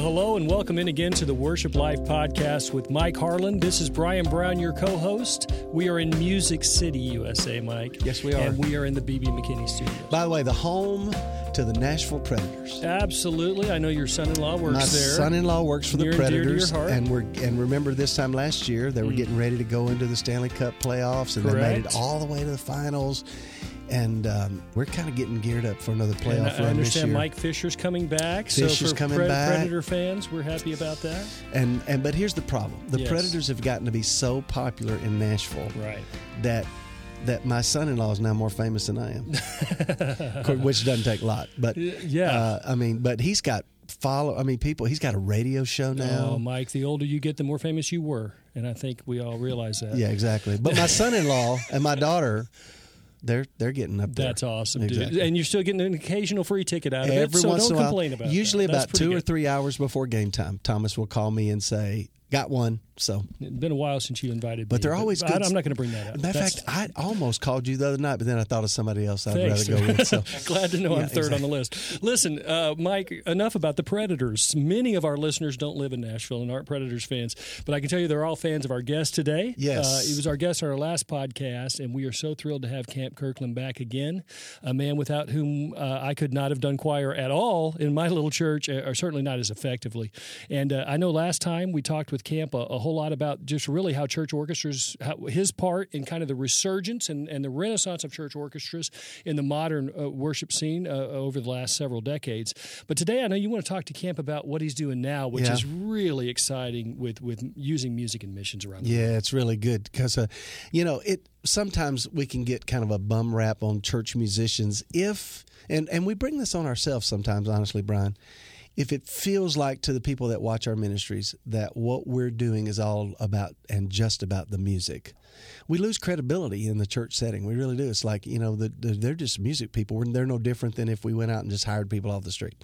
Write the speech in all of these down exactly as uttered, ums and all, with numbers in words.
hello, and welcome in again to the Worship Life podcast with Mike Harlan. This is Brian Brown, your co-host. We are in Music City, U S A, Mike. Yes, we are. And we are in the B B McKinney studios. By the way, the home to the Nashville Predators. Absolutely. I know your son-in-law works My there. My son-in-law works for Near the Predators. And, dear to your heart. and we're and remember this time last year, they were mm. getting ready to go into the Stanley Cup playoffs, and Correct. they made it all the way to the finals. And um, we're kind of getting geared up for another playoff and run this year. I understand Mike Fisher's coming back. Fisher's so for coming Pred- back. Predator fans, we're happy about that. And and but here's the problem: the yes. Predators have gotten to be so popular in Nashville, right? That that my son-in-law is now more famous than I am, which doesn't take a lot. But yeah, uh, I mean, but he's got follow. I mean, people. He's got a radio show now. Oh, Mike, the older you get, the more famous you were, and I think we all realize that. Yeah, exactly. But my son-in-law and my daughter. They're they're getting up there. That's awesome, exactly. dude. And you're still getting an occasional free ticket out of Every it, so once don't in a while, complain about usually that. about two good. or three hours before game time, Thomas will call me and say, got one. So it's been a while since you invited me. But they're always good. I, I'm not going to bring that up. Matter of fact, I almost called you the other night, but then I thought of somebody else I'd Thanks. rather go with. So. Glad to know yeah, I'm third exactly. on the list. Listen, uh, Mike, enough about the Predators. Many of our listeners don't live in Nashville and aren't Predators fans, but I can tell you they're all fans of our guest today. Yes. Uh, he was our guest on our last podcast, and we are so thrilled to have Camp Kirkland back again, a man without whom uh, I could not have done choir at all in my little church, or certainly not as effectively. And uh, I know last time we talked with Camp a, a whole lot about just really how church orchestras, how, his part in kind of the resurgence and, and the renaissance of church orchestras in the modern uh, worship scene uh, over the last several decades. But today I know you want to talk to Camp about what he's doing now, which yeah. is really exciting with, with using music and missions around the yeah, world. Yeah, it's really good because, uh, you know, it sometimes we can get kind of a bum rap on church musicians if, and, and we bring this on ourselves sometimes, honestly, Brian, if it feels like to the people that watch our ministries that what we're doing is all about and just about the music, we lose credibility in the church setting. We really do. It's like, you know, the, the, they're just music people. They're no different than if we went out and just hired people off the street.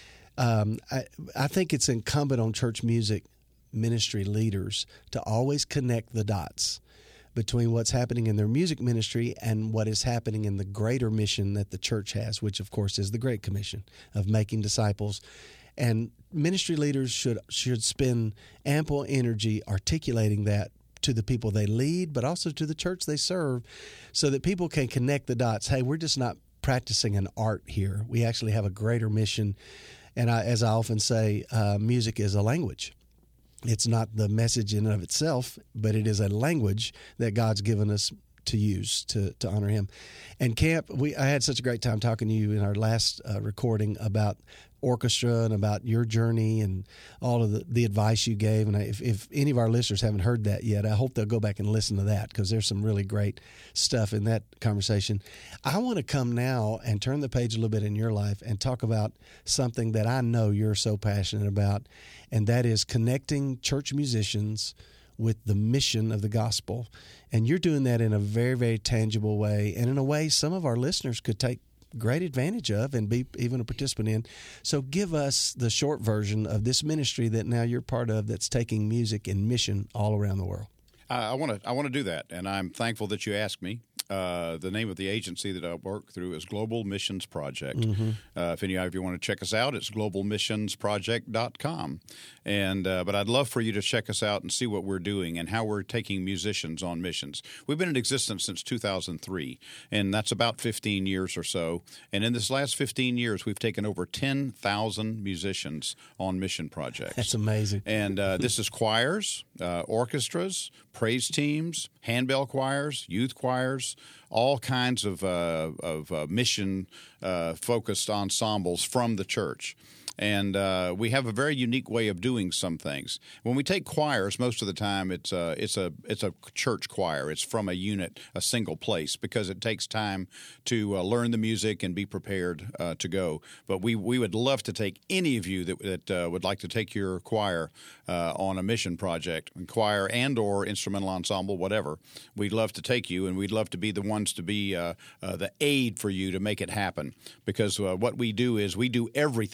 Um, I, I think it's incumbent on church music ministry leaders to always connect the dots between what's happening in their music ministry and what is happening in the greater mission that the church has, which, of course, is the Great Commission of making disciples. And ministry leaders should should spend ample energy articulating that to the people they lead, but also to the church they serve, so that people can connect the dots. Hey, we're just not practicing an art here. We actually have a greater mission. And I, as I often say, uh, music is a language. It's not the message in and of itself, but it is a language that God's given us to use to, to honor Him. And Camp, we I had such a great time talking to you in our last uh, recording about orchestra and about your journey and all of the, the advice you gave. And I, if, if any of our listeners haven't heard that yet, I hope they'll go back and listen to that because there's some really great stuff in that conversation. I want to come now and turn the page a little bit in your life and talk about something that I know you're so passionate about, and that is connecting church musicians with the mission of the gospel. And you're doing that in a very, very tangible way, and in a way some of our listeners could take great advantage of and be even a participant in. So give us the short version of this ministry that now you're part of that's taking music and mission all around the world. Uh, I want to I want to do that, and I'm thankful that you asked me. Uh, the name of the agency that I work through is Global Missions Project. Mm-hmm. Uh, if any of you want to check us out, it's global missions project dot com. And uh, but I'd love for you to check us out and see what we're doing and how we're taking musicians on missions. We've been in existence since two thousand three, and that's about fifteen years or so. And in this last fifteen years, we've taken over ten thousand musicians on mission projects. That's amazing. And uh, this is choirs, uh, orchestras, praise teams, handbell choirs, youth choirs, all kinds of uh, of uh, mission uh, focused ensembles from the church. And uh, we have a very unique way of doing some things. When we take choirs, most of the time it's a, it's a it's a church choir. It's from a unit, a single place, because it takes time to uh, learn the music and be prepared uh, to go. But we, we would love to take any of you that, that uh, would like to take your choir uh, on a mission project, choir and or instrumental ensemble, whatever. We'd love to take you, and we'd love to be the ones to be uh, uh, the aid for you to make it happen. Because uh, what we do is we do everything so that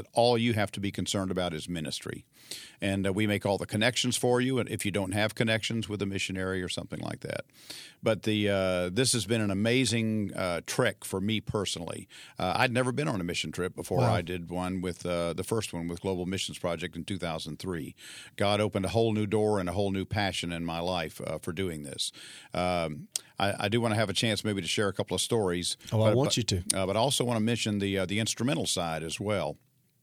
that all you have to be concerned about is ministry. And uh, we make all the connections for you, and if you don't have connections with a missionary or something like that. But the uh, this has been an amazing uh, trek for me personally. Uh, I'd never been on a mission trip before. Wow. I did one with uh, the first one with Global Missions Project in two thousand three. God opened a whole new door and a whole new passion in my life uh, for doing this. Um, I, I do want to have a chance maybe to share a couple of stories. Oh, but, I want but, you to. Uh, but I also want to mention the uh, the instrumental side as well.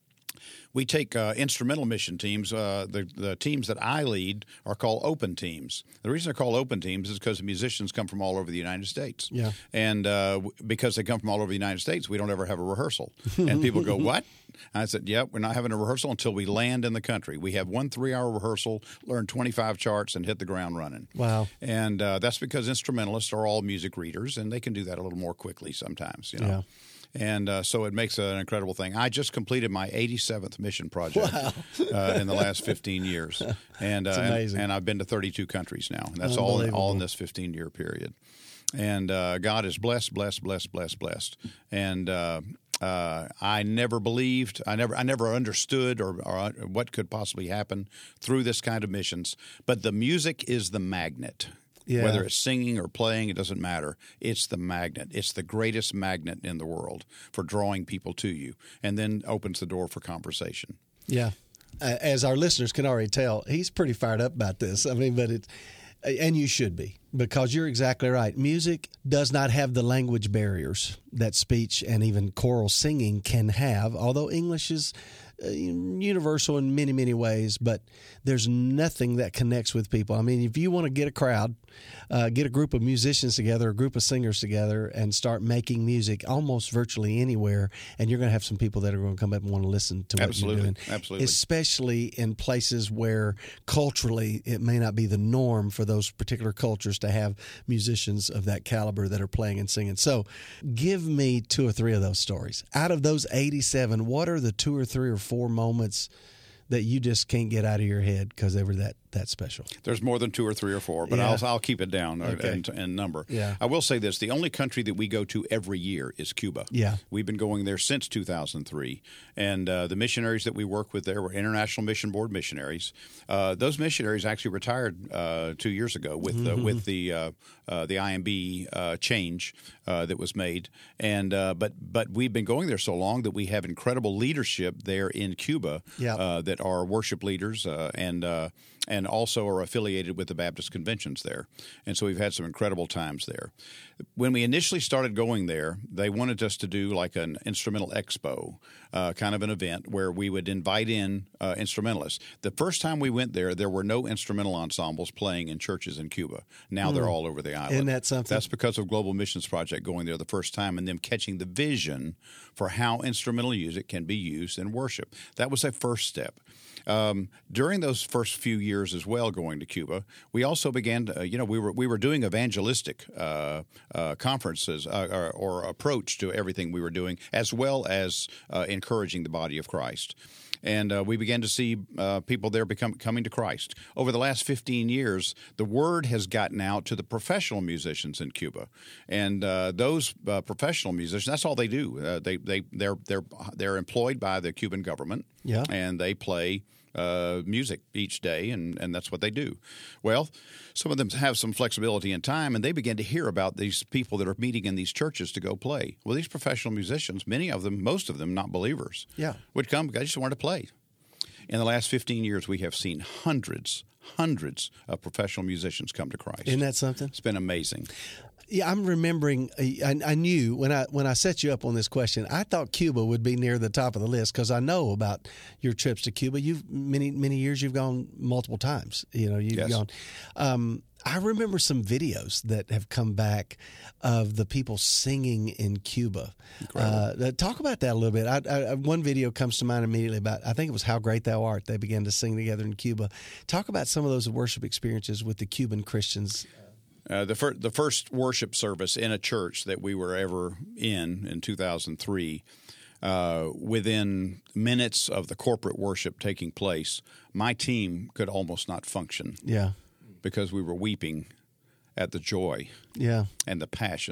We take uh, instrumental mission teams. Uh, the, the teams that I lead are called open teams. The reason they're called open teams is because the musicians come from all over the United States. Yeah. And uh, w- because they come from all over the United States, we don't ever have a rehearsal. And people go, what? And I said, yep, yeah, we're not having a rehearsal until we land in the country. We have one three-hour rehearsal, learn twenty-five charts, and hit the ground running. Wow. And uh, that's because instrumentalists are all music readers, and they can do that a little more quickly sometimes, you know. Yeah. And uh, so it makes an incredible thing. I just completed my eighty-seventh mission project Wow. uh, in the last fifteen years, and, uh, That's amazing. and and I've been to thirty-two countries now. And that's all all in Unbelievable. this fifteen-year period. And uh, God is blessed, blessed, blessed, blessed, blessed. And uh, uh, I never believed, I never, I never understood or, or what could possibly happen through this kind of missions. But the music is the magnet. Yeah. Whether it's singing or playing, it doesn't matter. It's the magnet. It's the greatest magnet in the world for drawing people to you, and then opens the door for conversation. Yeah. Uh, as our listeners can already tell, he's pretty fired up about this. I mean, but it's, and you should be, because you're exactly right. Music does not have the language barriers that speech and even choral singing can have, although English is uh, universal in many, many ways, but there's nothing that connects with people. I mean, if you want to get a crowd, uh, get a group of musicians together, a group of singers together, and start making music almost virtually anywhere, and you're going to have some people that are going to come up and want to listen to what Absolutely. you're doing. Absolutely. Especially in places where culturally it may not be the norm for those particular cultures to have musicians of that caliber that are playing and singing. So give me two or three of those stories. Out of those eighty-seven, what are the two or three or four moments that you just can't get out of your head because they were that, that special? There's more than two or three or four, but Yeah. I'll, I'll keep it down Okay. in, in number. Yeah. I will say this. The only country that we go to every year is Cuba. Yeah. We've been going there since two thousand three, and uh, the missionaries that we work with there were International Mission Board missionaries. Uh, those missionaries actually retired uh, two years ago with Mm-hmm. uh, with the uh, uh, the I M B uh, change uh, that was made, and uh, but but we've been going there so long that we have incredible leadership there in Cuba Yeah. uh, that are worship leaders uh, and uh, and also are affiliated with the Baptist conventions there. And so we've had some incredible times there. When we initially started going there, they wanted us to do like an instrumental expo, uh, kind of an event where we would invite in uh, instrumentalists. The first time we went there, there were no instrumental ensembles playing in churches in Cuba. Now they're all over the island. Isn't that something? That's because of Global Missions Project going there the first time and them catching the vision for how instrumental music can be used in worship. That was a first step. Um, during those first few years as well, going to Cuba, we also began to, uh, you know, we were we were doing evangelistic uh, uh, conferences uh, or, or approach to everything we were doing, as well as uh, encouraging the body of Christ. And uh, we began to see uh, people there become coming to Christ. Over the last fifteen years, the word has gotten out to the professional musicians in Cuba, and uh, those uh, professional musicians—that's all they do. Uh, they they they're they're they're employed by the Cuban government, Yeah. and they play uh, music each day, and, and that's what they do. Well, some of them have some flexibility in time, and they begin to hear about these people that are meeting in these churches to go play. Well, these professional musicians, many of them, most of them, not believers, Yeah. would come because they just wanted to play. In the last fifteen years, we have seen hundreds, hundreds of professional musicians come to Christ. Isn't that something? It's been amazing. Yeah, I'm remembering. I, I knew when I when I set you up on this question, I thought Cuba would be near the top of the list because I know about your trips to Cuba. You've many many years. You've gone multiple times. You know, you've Yes. gone. Um, I remember some videos that have come back of the people singing in Cuba. Uh, talk about that a little bit. I, I, one video comes to mind immediately about, I think it was How Great Thou Art. They began to sing together in Cuba. Talk about some of those worship experiences with the Cuban Christians. Uh, the, fir- the first worship service in a church that we were ever in, in two thousand three, uh, within minutes of the corporate worship taking place, my team could almost not function Yeah. because we were weeping at the joy Yeah. and the passion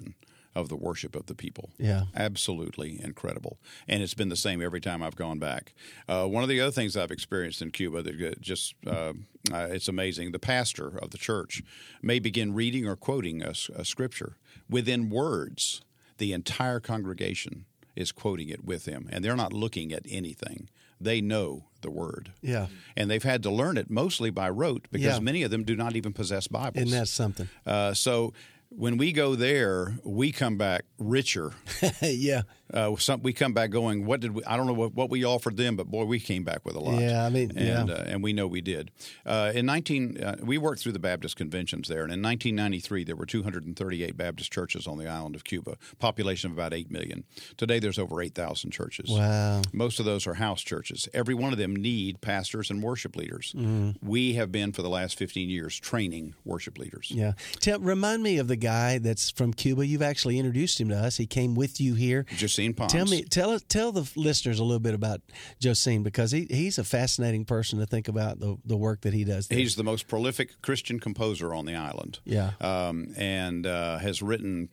of the worship of the people. Yeah. Absolutely incredible. And it's been the same every time I've gone back. Uh, one of the other things I've experienced in Cuba that just, uh, uh, it's amazing. The pastor of the church may begin reading or quoting a, a scripture. Within words, the entire congregation is quoting it with him, and they're not looking at anything. They know the word. Yeah. And they've had to learn it mostly by rote because Yeah. many of them do not even possess Bibles. And that's something. Uh, so when we go there, we come back richer. Yeah. Uh, some, we come back going, what did we, I don't know what, what we offered them, but boy, we came back with a lot. Yeah, I mean, and, yeah. uh, and we know we did. Uh, in nineteen, uh, we worked through the Baptist conventions there, and in nineteen ninety-three, there were two hundred thirty-eight Baptist churches on the island of Cuba, population of about eight million. Today, there's over eight thousand churches. Wow. Most of those are house churches. Every one of them need pastors and worship leaders. Mm-hmm. We have been, for the last fifteen years, training worship leaders. Yeah. Tell, remind me of the guy that's from Cuba. You've actually introduced him to us. He came with you here. Justine Pons. Tell me, tell us, tell the listeners a little bit about Josine, because he, he's a fascinating person to think about the the work that he does there. He's the most prolific Christian composer on the island. Yeah. Um, and uh, has written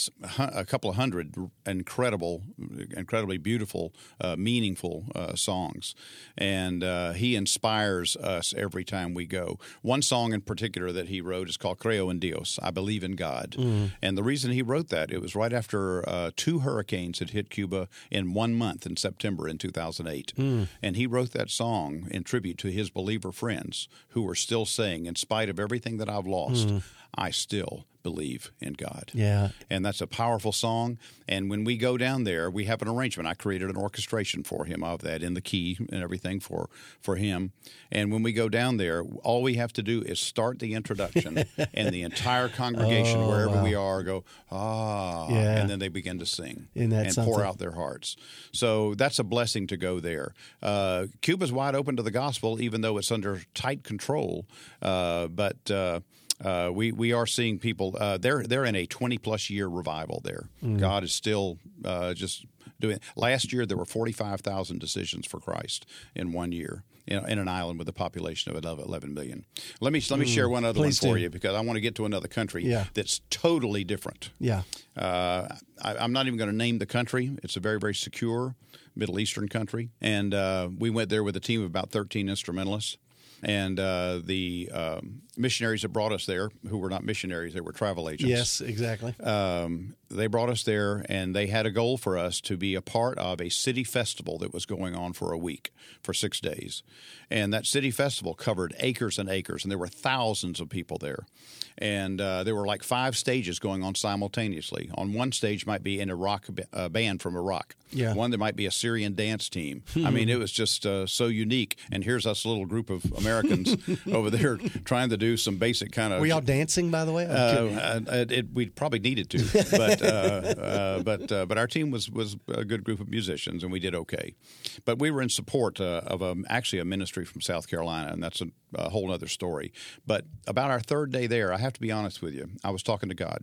a couple of hundred incredible, incredibly beautiful, uh, meaningful uh, songs. And uh, he inspires us every time we go. One song in particular that he wrote is called Creo en Dios, I Believe in God. Mm. And the reason he wrote that, it was right after uh, two hurricanes had hit Cuba in one month in September in two thousand eight. Mm. And he wrote that song in tribute to his believer friends who were still saying, in spite of everything that I've lost, mm. I still believe in God. Yeah. And that's a powerful song. And when we go down there, we have an arrangement. I created an orchestration for him of that in the key and everything for, for him. And when we go down there, all we have to do is start the introduction and the entire congregation, oh, wherever wow. we are, go, ah, yeah. and then they begin to sing and something? Pour out their hearts. So that's a blessing to go there. Uh, Cuba's wide open to the gospel, even though it's under tight control. Uh, but... Uh, Uh, we we are seeing people. Uh, they're they're in a twenty plus year revival there. Mm. God is still uh, just doing. Last year there were forty five thousand decisions for Christ in one year in, in an island with a population of eleven million. Let me let me mm. share one other Please one for do. you because I want to get to another country yeah. that's totally different. Yeah, uh, I, I'm not even going to name the country. It's a very very secure Middle Eastern country, and uh, we went there with a team of about thirteen instrumentalists. And uh, the um, missionaries that brought us there, who were not missionaries, they were travel agents. Yes, exactly. Um, they brought us there, and they had a goal for us to be a part of a city festival that was going on for a week, for six days. And that city festival covered acres and acres, and there were thousands of people there. And uh, there were like five stages going on simultaneously. On one stage might be an Iraq uh, band from Iraq. Yeah. One there might be a Syrian dance team. I mean, it was just uh, so unique. And here's us little group of Americans over there trying to do some basic kind of. Were y'all dancing, by the way? Uh, it, it, we probably needed to, but uh, uh, but uh, but our team was was a good group of musicians, and we did okay. But we were in support uh, of a, actually a ministry from South Carolina, and that's a, a whole other story. But about our third day there, I have to be honest with you, I was talking to God.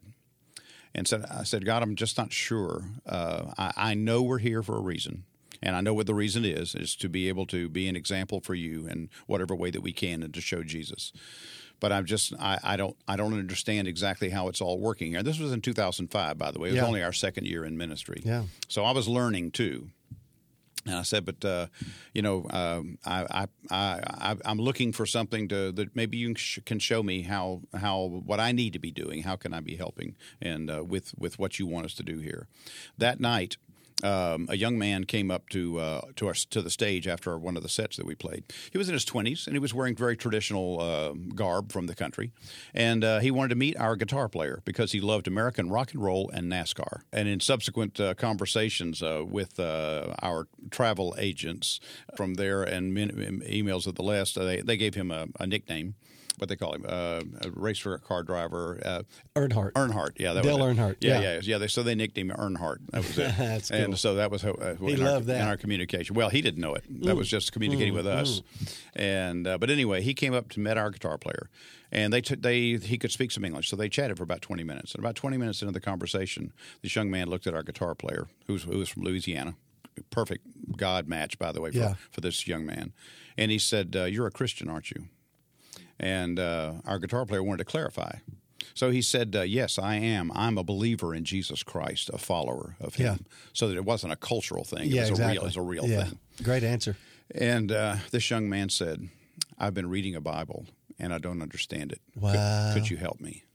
And said, I said, God, I'm just not sure. Uh, I, I know we're here for a reason, and I know what the reason is, is to be able to be an example for you in whatever way that we can and to show Jesus. But I'm just, I, I don't I don't understand exactly how it's all working here. This was in two thousand five, by the way. It was yeah. only our second year in ministry. Yeah. So I was learning, too. And I said, but, uh, you know, um, I, I, I, I'm looking for something to that maybe you can show me how, how what I need to be doing. How can I be helping and uh, with, with what you want us to do here? That night, um, a young man came up to uh, to our to the stage after one of the sets that we played. He was in his twenties, and he was wearing very traditional uh, garb from the country. And uh, he wanted to meet our guitar player because he loved American rock and roll and NASCAR. And in subsequent uh, conversations uh, with uh, our travel agents from there and min- emails at the last, uh, they, they gave him a, a nickname. What they call him, uh, a race car driver, uh, Earnhardt. Earnhardt, yeah, that Dale was it. Earnhardt, yeah, yeah, yeah, yeah. They, so they nicknamed him Earnhardt. That was it. That's cool. And so that was uh, he in, loved our, that. in our communication. Well, he didn't know it. That mm. was just communicating mm. with us. Mm. And uh, but anyway, he came up to met our guitar player, and they t- they he could speak some English, so they chatted for about twenty minutes. And about twenty minutes into the conversation, this young man looked at our guitar player, who's who was from Louisiana. Perfect God match, by the way, for, yeah. for this young man. And he said, uh, "You're a Christian, aren't you?" And uh, our guitar player wanted to clarify. So he said, uh, yes, I am. I'm a believer in Jesus Christ, a follower of him. Yeah. So that it wasn't a cultural thing. It Yeah, was exactly. a real, it was a real yeah. thing. Great answer. And uh, this young man said, I've been reading a Bible, and I don't understand it. Wow. Could, could you help me?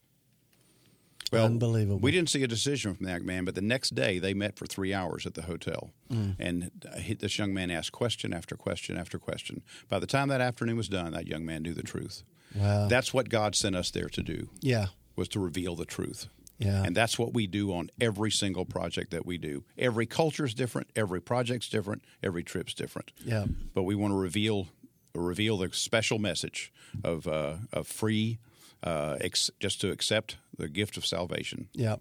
Well, Unbelievable. We didn't see a decision from that man, but the next day they met for three hours at the hotel. Mm. And he, this young man asked question after question after question. By the time that afternoon was done, that young man knew the truth. Wow. That's what God sent us there to do. Yeah. Was to reveal the truth. Yeah. And that's what we do on every single project that we do. Every culture is different. Every project's different. Every trip's different. Yeah. But we want to reveal reveal the special message of uh, of free, uh, ex- just to accept the gift of salvation. Yeah.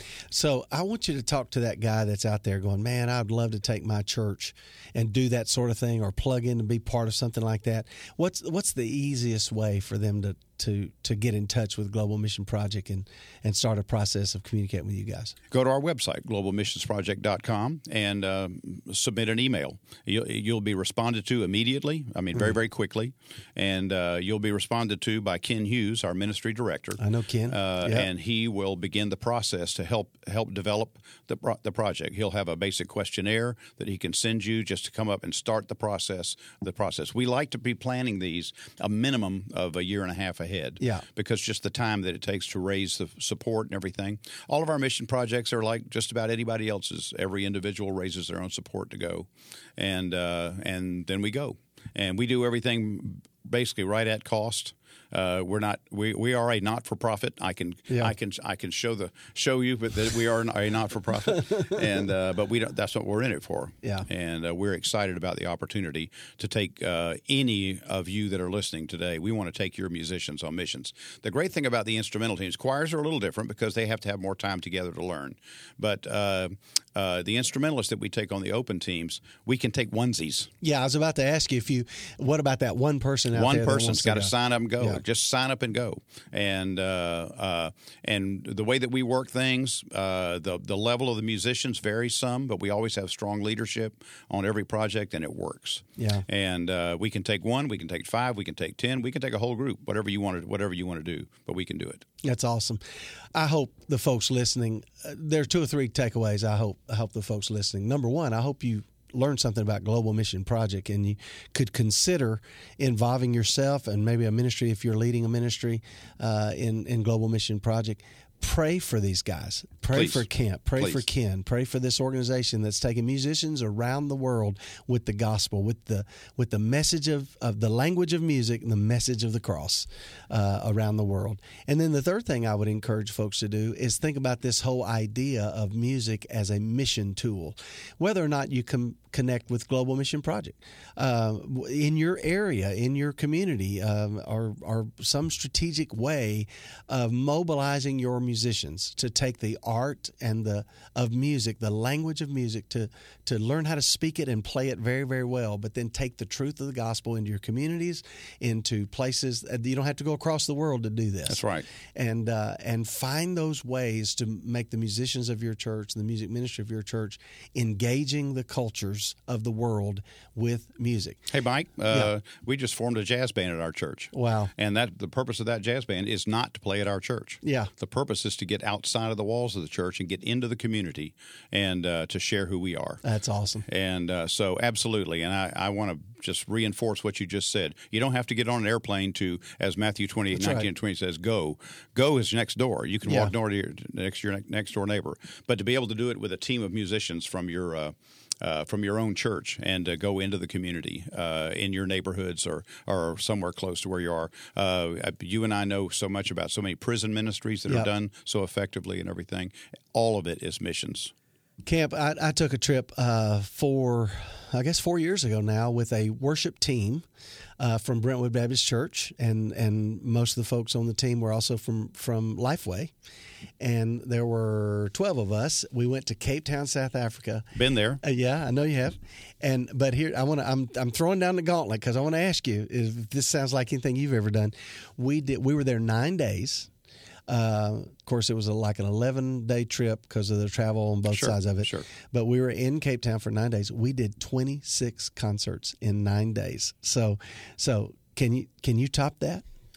So I want you to talk to that guy that's out there going, man, I'd love to take my church and do that sort of thing, or plug in and be part of something like that. What's what's the easiest way for them to to to get in touch with Global Mission Project and, and start a process of communicating with you guys? Go to our website, global missions project dot com, and uh, submit an email. You'll, you'll be responded to immediately, I mean, very, very quickly, and uh, you'll be responded to by Ken Hughes, our ministry director. I know Ken. Uh, yep. And he will begin the process to help help develop the, pro- the project. He'll have a basic questionnaire that he can send you just to come up and start the process. The process. We like to be planning these a minimum of a year and a half ahead. Yeah. Because just the time that it takes to raise the support and everything. All of our mission projects are like just about anybody else's. Every individual raises their own support to go, and uh, and then we go, and we do everything basically right at cost. Uh, we're not. We, we are a not for profit. I can yeah. I can I can show the show you, but that we are a not for profit, and uh, but we don't. That's what we're in it for. Yeah. And uh, we're excited about the opportunity to take uh, any of you that are listening today. We want to take your musicians on missions. The great thing about the instrumental teams, choirs are a little different because they have to have more time together to learn. But uh, uh, the instrumentalists that we take on the open teams, we can take onesies. Yeah, I was about to ask you if you. What about that one person out one there? One person's got to go? sign up and go. Yeah. Just sign up and go. And uh, uh, and the way that we work things, uh, the the level of the musicians varies some, but we always have strong leadership on every project, and it works. Yeah. And uh, we can take one, we can take five, we can take ten, we can take a whole group, whatever you want to, whatever you want to do, but we can do it. That's awesome. I hope the folks listening. Uh, there are two or three takeaways. I hope. I hope the folks listening. Number one, I hope you learn something about Global Mission Project, and you could consider involving yourself and maybe a ministry if you're leading a ministry uh, in in Global Mission Project. Pray for these guys. Pray Please. for Kemp. Pray Please. for Ken. Pray for this organization that's taking musicians around the world with the gospel, with the with the message of, of the language of music and the message of the cross uh, around the world. And then the third thing I would encourage folks to do is think about this whole idea of music as a mission tool, whether or not you can connect with Global Mission Project uh, in your area, in your community, um, or, or some strategic way of mobilizing your musicians to take the art and the of music, the language of music, to to learn how to speak it and play it very, very well, but then take the truth of the gospel into your communities, into places that you don't have to go across the world to do this. That's right. And uh, and find those ways to make the musicians of your church, the music ministry of your church, engaging the cultures of the world with music. Hey, Mike, uh, Yeah. we just formed a jazz band at our church. Wow. And that the purpose of that jazz band is not to play at our church. Yeah. The purpose is to get outside of the walls of the church and get into the community and uh, to share who we are. That's awesome. And uh, so, absolutely. And I, I want to just reinforce what you just said. You don't have to get on an airplane to, as Matthew twenty-eight, That's nineteen, right. and twenty says, go. Go is next door. You can Yeah. walk door to your next, your next door neighbor. But to be able to do it with a team of musicians from your uh, Uh, from your own church and uh, go into the community uh, in your neighborhoods or, or somewhere close to where you are. Uh, you and I know so much about so many prison ministries that Yep. are done so effectively and everything. All of it is missions. Camp, I, I took a trip uh, for, I guess, four years ago now with a worship team uh, from Brentwood Baptist Church, and, and most of the folks on the team were also from, from Lifeway. And there were twelve of us. We went to Cape Town, South Africa. Been there. Uh, yeah, I know you have. And but here I want to. I'm I'm throwing down the gauntlet because I want to ask you if this sounds like anything you've ever done. We did. We were there nine days. Uh, of course, it was a, like an eleven day trip because of the travel on both Sure, sides of it. sure. But we were in Cape Town for nine days. We did twenty-six concerts in nine days. So, so can you can you top that?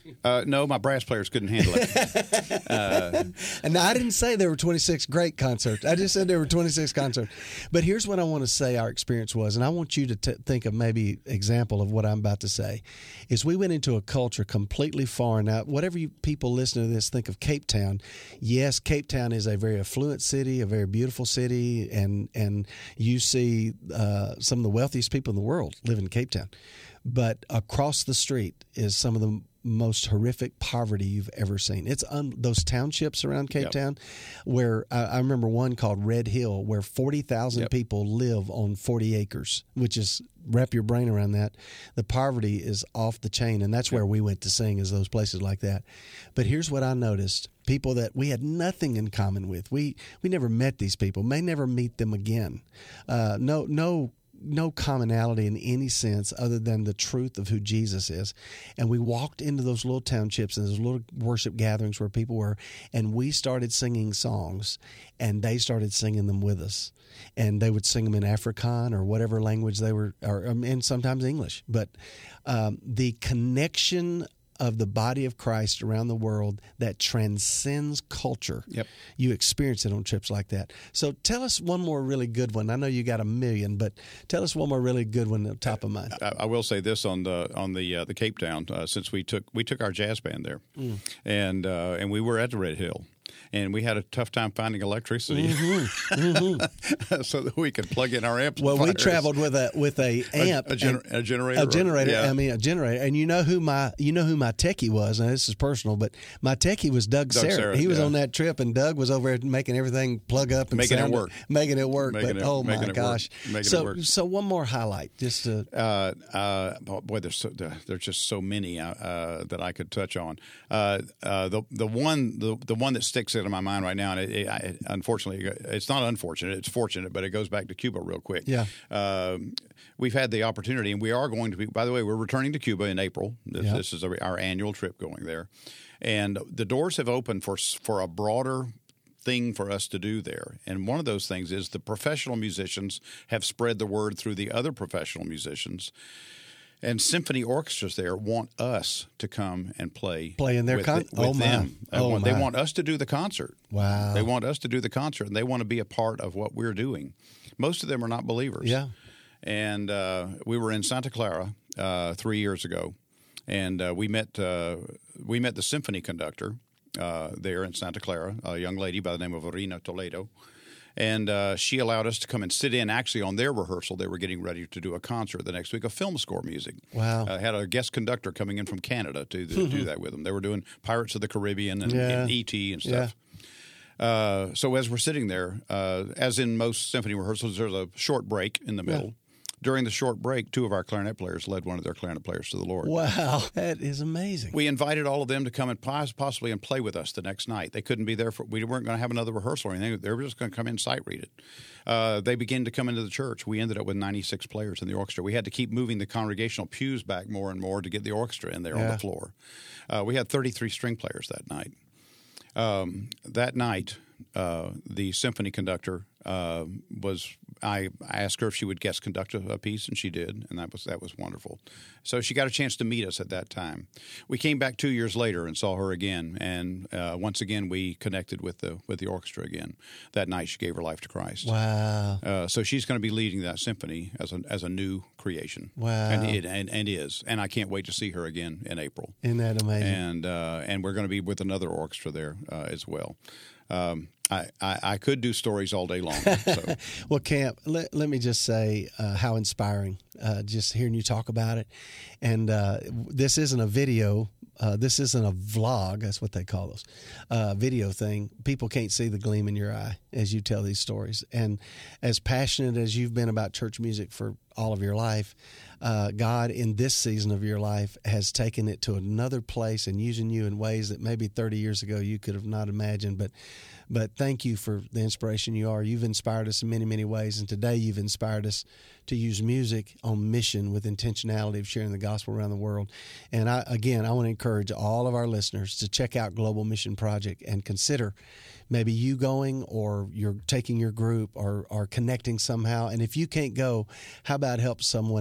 Uh, no, my brass players couldn't handle it. uh, and I didn't say there were twenty-six great concerts. I just said there were twenty-six concerts. But here's what I want to say our experience was, and I want you to t- think of maybe example of what I'm about to say, is we went into a culture completely foreign. Now, whatever you people listening to this think of Cape Town, yes, Cape Town is a very affluent city, a very beautiful city, and, and you see uh, some of the wealthiest people in the world live in Cape Town. But across the street is some of the most horrific poverty you've ever seen. It's un- those townships around Cape Yep. Town where I, I remember one called Red Hill where forty thousand Yep. people live on forty acres, which is, wrap your brain around that. The poverty is off the chain, and that's where we went to sing, is those places like that. But here's what I noticed. People that we had nothing in common with. We we never met these people, may never meet them again. Uh, no no no commonality in any sense other than the truth of who Jesus is. And we walked into those little townships and those little worship gatherings where people were, and we started singing songs, and they started singing them with us. And they would sing them in Afrikaans or whatever language they were, or um, and sometimes English. But um, the connection of the body of Christ around the world that transcends culture. Yep. You experience it on trips like that. So tell us one more really good one. I know you got a million, but tell us one more really good one at the top of mind. I, I will say this on the on the uh, the Cape Town, uh, since we took we took our jazz band there, mm. and uh, and we were at the Red Hill. And we had a tough time finding electricity, mm-hmm. Mm-hmm. so that we could plug in our amplifiers. Well, we traveled with a with a amp, a, a, gener- a generator, a generator. Yeah. I mean, a generator. And you know who my you know who my techie was. And this is personal, but my techie was Doug, Doug Sarah. Sarah. He was yeah. on that trip, and Doug was over there making everything plug up and making sound it work, making it work. Making but it, oh my gosh, so it work. so one more highlight, just to uh, uh, boy, there's so, there's just so many uh, uh, that I could touch on. Uh, uh, the the one the the one that sticks out in my mind right now, and it, it, it, unfortunately, it's not unfortunate, it's fortunate, but it goes back to Cuba real quick. Yeah. Um, we've had the opportunity, and we are going to be, by the way, we're returning to Cuba in April. This, yeah. this is our, our annual trip going there. And the doors have opened for for a broader thing for us to do there. And one of those things is the professional musicians have spread the word through the other professional musicians. And symphony orchestras there want us to come and play. Play in their with, con- with oh them. My. Oh want, they my. want us to do the concert. Wow. They want us to do the concert, and they want to be a part of what we're doing. Most of them are not believers. Yeah. And uh, we were in Santa Clara uh, three years ago, and uh, we met uh, we met the symphony conductor uh, there in Santa Clara, a young lady by the name of Irina Toledo. And uh, she allowed us to come and sit in actually on their rehearsal. They were getting ready to do a concert the next week of film score music. Wow. Uh, had a guest conductor coming in from Canada to, to do that with them. They were doing Pirates of the Caribbean and, Yeah. and E T and stuff. Yeah. Uh, so as we're sitting there, uh, as in most symphony rehearsals, there's a short break in the middle. Yeah. During the short break, two of our clarinet players led one of their clarinet players to the Lord. Wow, that is amazing. We invited all of them to come and possibly and play with us the next night. They couldn't be there for. We weren't going to have another rehearsal or anything. They were just going to come in, sight read it. Uh, they began to come into the church. We ended up with ninety-six players in the orchestra. We had to keep moving the congregational pews back more and more to get the orchestra in there yeah. on the floor. Uh, we had thirty-three string players that night. Um, that night, uh, the symphony conductor uh, was. I asked her if she would guest conduct a piece, and she did, and that was that was wonderful. So she got a chance to meet us at that time. We came back two years later and saw her again, and uh, once again we connected with the with the orchestra again. That night, she gave her life to Christ. Wow! Uh, so she's going to be leading that symphony as a as a new creation. Wow! And it and, and is, and I can't wait to see her again in April. Isn't that amazing? And uh, and we're going to be with another orchestra there uh, as well. Um, I, I, I could do stories all day long. So. Well, Camp, let, let me just say uh, how inspiring uh, just hearing you talk about it. And uh, this isn't a video. Uh, this isn't a vlog. That's what they call those. Uh, video thing. People can't see the gleam in your eye as you tell these stories. And as passionate as you've been about church music for all of your life, uh, God in this season of your life has taken it to another place and using you in ways that maybe thirty years ago you could have not imagined. But But thank you for the inspiration you are. You've inspired us in many, many ways. And today you've inspired us to use music on mission with intentionality of sharing the gospel around the world. And I, again, I want to encourage all of our listeners to check out Global Mission Project and consider maybe you going or you're taking your group or, or connecting somehow. And if you can't go, how about help someone else go?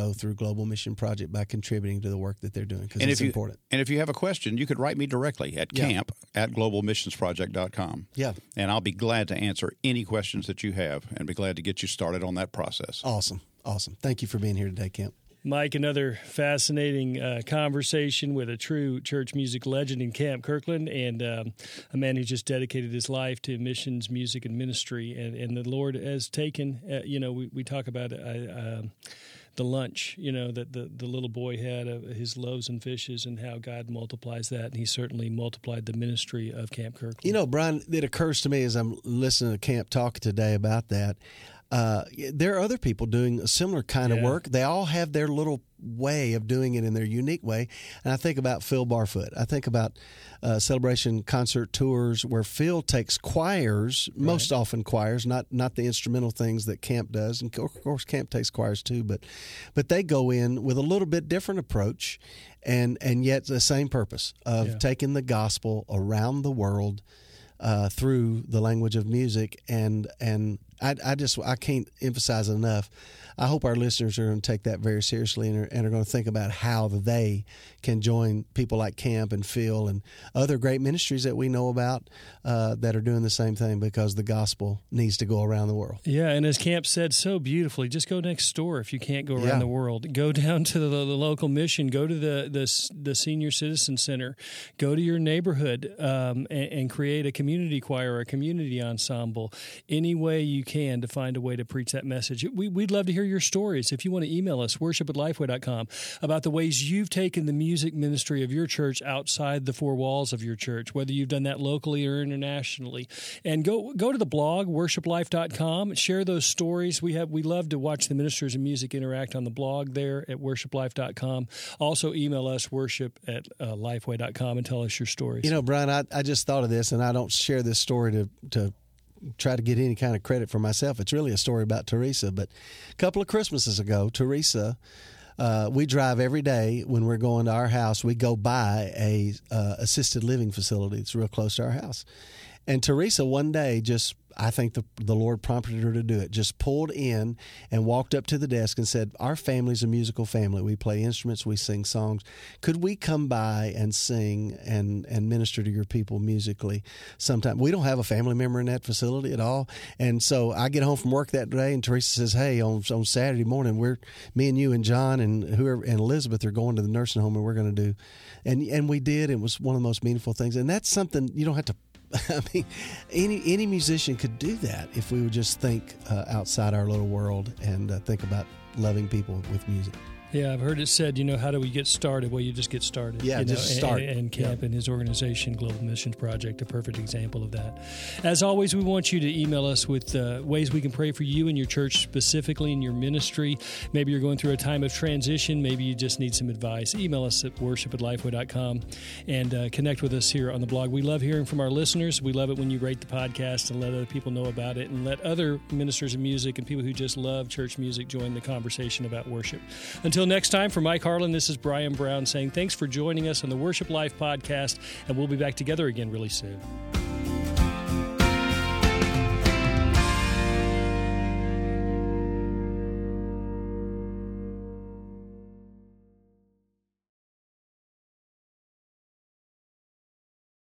know through Global Mission Project by contributing to the work that they're doing, because And it's if you, important. And if you have a question, you could write me directly at Yeah. camp at global missions project dot com. Yeah. And I'll be glad to answer any questions that you have and be glad to get you started on that process. Awesome. Awesome. Thank you for being here today, Kemp. Mike, another fascinating uh, conversation with a true church music legend in Camp Kirkland, and um, a man who just dedicated his life to missions, music, and ministry. And, and the Lord has taken, uh, you know, we, we talk about uh, uh, the lunch, you know, that the, the little boy had, uh, his loaves and fishes, and how God multiplies that. And he certainly multiplied the ministry of Camp Kirkland. You know, Brian, it occurs to me as I'm listening to Camp talk today about that, Uh, there are other people doing a similar kind Yeah. of work. They all have their little way of doing it in their unique way. And I think about Phil Barfoot. I think about uh, Celebration concert tours where Phil takes choirs, right. most often choirs, not not the instrumental things that Camp does. And of course, Camp takes choirs too, but but they go in with a little bit different approach, and and yet the same purpose of Yeah. taking the gospel around the world uh, through the language of music. And and I, I just I can't emphasize it enough. I hope our listeners are going to take that very seriously and are, and are going to think about how they can join people like Camp and Phil and other great ministries that we know about uh, that are doing the same thing, because the gospel needs to go around the world. Yeah, and as Camp said so beautifully, just go next door if you can't go around Yeah. the world. Go down to the, the local mission. Go to the, the the senior citizen center. Go to your neighborhood um, and, and create a community choir or a community ensemble. Any way you can to find a way to preach that message. We, we'd love to hear your stories. If you want to email us, worship at lifeway dot com, about the ways you've taken the music ministry of your church outside the four walls of your church, whether you've done that locally or internationally. And go go to the blog, worship life dot com. Share those stories. We have we love to watch the ministers of music interact on the blog there at worship life dot com. Also email us, worship at uh, lifeway dot com, and tell us your stories. You know, Brian, I, I just thought of this, and I don't share this story to to try to get any kind of credit for myself. It's really a story about Teresa. But a couple of Christmases ago, Teresa, uh, we drive every day when we're going to our house. We go by a uh, assisted living facility that's real close to our house. And Teresa one day just, I think the the Lord prompted her to do it, just pulled in and walked up to the desk and said, our family's a musical family. We play instruments, we sing songs. Could we come by and sing and, and minister to your people musically sometime? We don't have a family member in that facility at all. And so I get home from work that day, and Teresa says, hey, on, on Saturday morning, we're me and you and John and whoever and Elizabeth are going to the nursing home, and we're going to do. And, and we did. It was one of the most meaningful things. And that's something you don't have to I mean, any any musician could do that if we would just think uh, outside our little world and uh, think about loving people with music. Yeah, I've heard it said, you know, how do we get started? Well, you just get started. Yeah, you know, just start. And, and Camp Yeah. and his organization, Global Missions Project, a perfect example of that. As always, we want you to email us with uh, ways we can pray for you and your church, specifically in your ministry. Maybe you're going through a time of transition. Maybe you just need some advice. Email us at worship at lifeway dot com and uh, connect with us here on the blog. We love hearing from our listeners. We love it when you rate the podcast and let other people know about it, and let other ministers of music and people who just love church music join the conversation about worship. Until next time, for Mike Harlan, this is Brian Brown saying thanks for joining us on the Worship Life podcast, and we'll be back together again really soon.